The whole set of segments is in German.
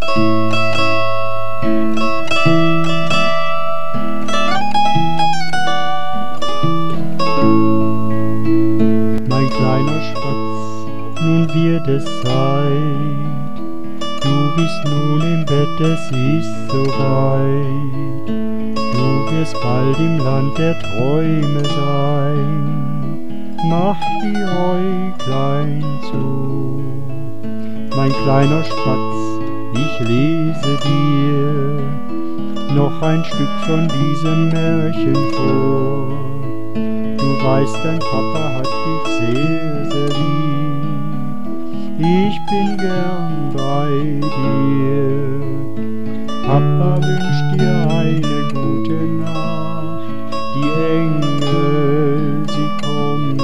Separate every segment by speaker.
Speaker 1: Mein kleiner Schatz, nun wird es Zeit. Du bist nun im Bett, es ist soweit. Du wirst bald im Land der Träume sein. Mach die Äuglein zu. Mein kleiner Spatz, ich lese dir noch ein Stück von diesem Märchen vor. Du weißt, dein Papa hat dich sehr, sehr lieb. Ich bin gern bei dir. Papa wünscht dir eine gute Nacht. Die Engel, sie kommen.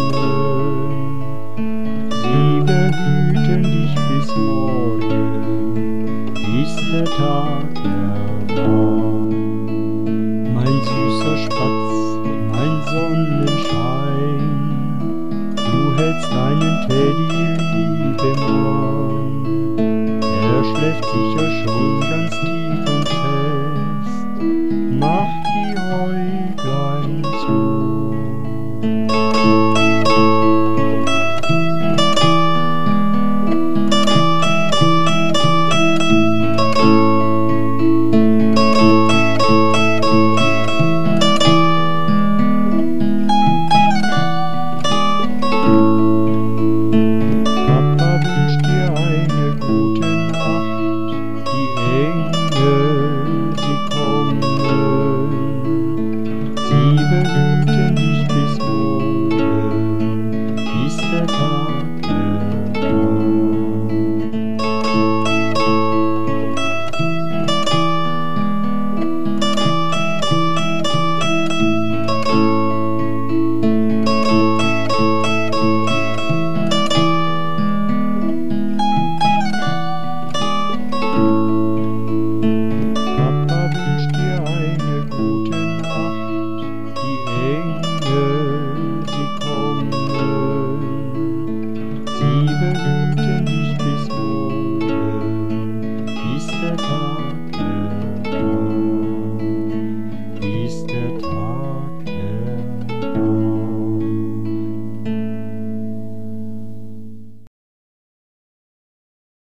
Speaker 1: Sie behüten dich bis morgen, bis der Tag erwacht. Mein süßer Spatz, mein Sonnenschein, du hältst deinen Teddy liebe Mann. Er schläft sicher schon ganz tief und fest. Mach die Äuglein zu. Papa wünscht dir eine gute Nacht, die Engel